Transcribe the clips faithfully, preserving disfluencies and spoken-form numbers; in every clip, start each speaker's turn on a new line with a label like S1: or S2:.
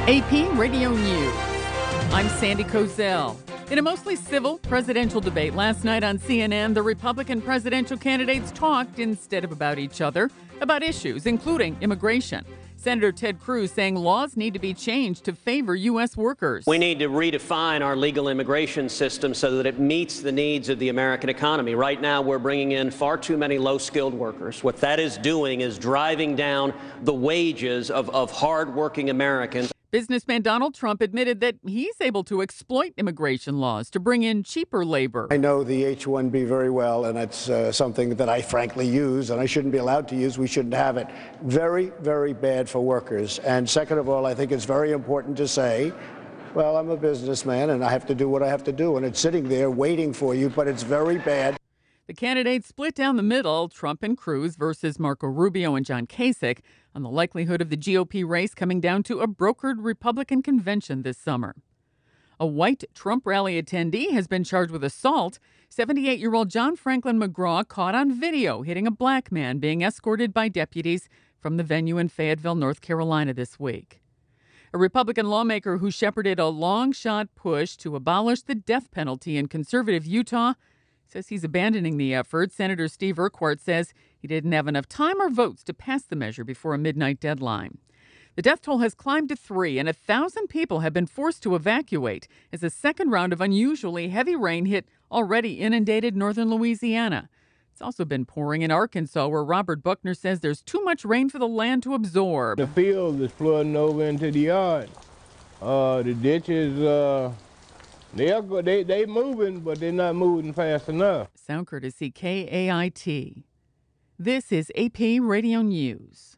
S1: A P Radio News. I'm Sandy Kozel. In a mostly civil presidential debate last night on C N N, the Republican presidential candidates talked instead of about each other about issues, including immigration. Senator Ted Cruz saying laws need to be changed to favor U S workers.
S2: We need to redefine our legal immigration system so that it meets the needs of the American economy. Right now, we're bringing in far too many low-skilled workers. What that is doing is driving down the wages of, of hard-working Americans.
S1: Businessman Donald Trump admitted that he's able to exploit immigration laws to bring in cheaper labor.
S3: I know the H one B very well, and it's uh, something that I frankly use, and I shouldn't be allowed to use. We shouldn't have it. Very, very bad for workers. And second of all, I think it's very important to say, well, I'm a businessman, and I have to do what I have to do, and it's sitting there waiting for you, but it's very bad.
S1: The candidates split down the middle, Trump and Cruz versus Marco Rubio and John Kasich, on the likelihood of the G O P race coming down to a brokered Republican convention this summer. A white Trump rally attendee has been charged with assault. seventy-eight-year-old John Franklin McGraw caught on video hitting a black man being escorted by deputies from the venue in Fayetteville, North Carolina this week. A Republican lawmaker who shepherded a long-shot push to abolish the death penalty in conservative Utah says he's abandoning the effort. Senator Steve Urquhart says he didn't have enough time or votes to pass the measure before a midnight deadline. The death toll has climbed to three, and a thousand people have been forced to evacuate as a second round of unusually heavy rain hit already inundated northern Louisiana. It's also been pouring in Arkansas, where Robert Buckner says there's too much rain for the land to absorb.
S4: The field is flooding over into the yard. Uh, the ditches, uh, they're, they they moving, but they're not moving fast enough.
S1: Sound courtesy K A I T. This is A P Radio News.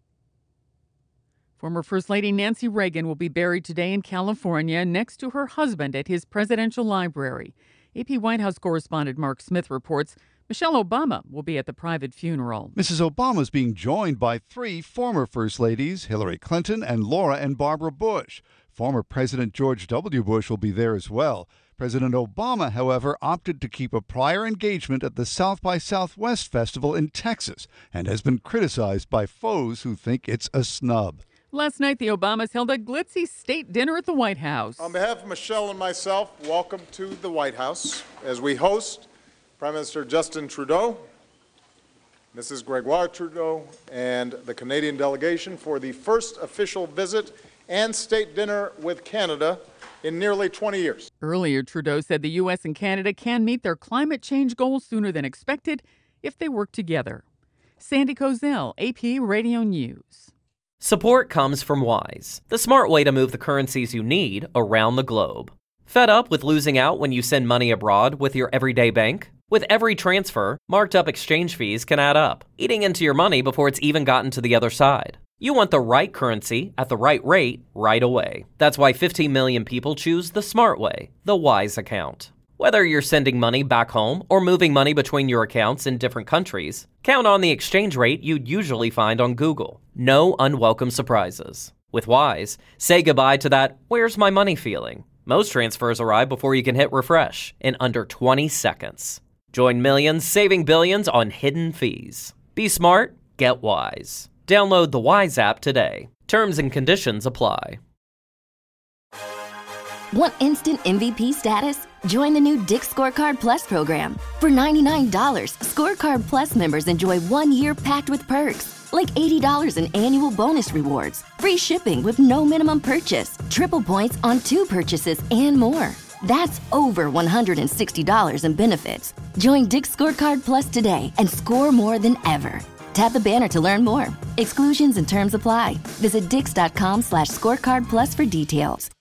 S1: Former First Lady Nancy Reagan will be buried today in California next to her husband at his presidential library. A P White House correspondent Mark Smith reports Michelle Obama will be at the private funeral.
S5: Missus Obama is being joined by three former First Ladies, Hillary Clinton and Laura and Barbara Bush. Former President George W. Bush will be there as well. President Obama, however, opted to keep a prior engagement at the South by Southwest Festival in Texas and has been criticized by foes who think it's a snub.
S1: Last night, the Obamas held a glitzy state dinner at the White House.
S6: On behalf of Michelle and myself, welcome to the White House as we host Prime Minister Justin Trudeau, Missus Gregoire Trudeau, and the Canadian delegation for the first official visit and state dinner with Canada in nearly twenty years.
S1: Earlier, Trudeau said the U S and Canada can meet their climate change goals sooner than expected if they work together. Sandy Kozel, A P Radio News.
S7: Support comes from Wise, the smart way to move the currencies you need around the globe. Fed up with losing out when you send money abroad with your everyday bank? With every transfer, marked up exchange fees can add up, eating into your money before it's even gotten to the other side. You want the right currency at the right rate right away. That's why fifteen million people choose the smart way, the Wise account. Whether you're sending money back home or moving money between your accounts in different countries, count on the exchange rate you'd usually find on Google. No unwelcome surprises. With Wise, say goodbye to that "where's my money" feeling. Most transfers arrive before you can hit refresh in under twenty seconds. Join millions saving billions on hidden fees. Be smart, get Wise. Download the Wise app today. Terms and conditions apply.
S8: Want instant M V P status? Join the new Dick's Scorecard Plus program. For ninety-nine dollars, Scorecard Plus members enjoy one year packed with perks, like eighty dollars in annual bonus rewards, free shipping with no minimum purchase, triple points on two purchases, and more. That's over one hundred sixty dollars in benefits. Join Dick's Scorecard Plus today and score more than ever. Tap the banner to learn more. Exclusions and terms apply. Visit dix.com slash scorecard plus for details.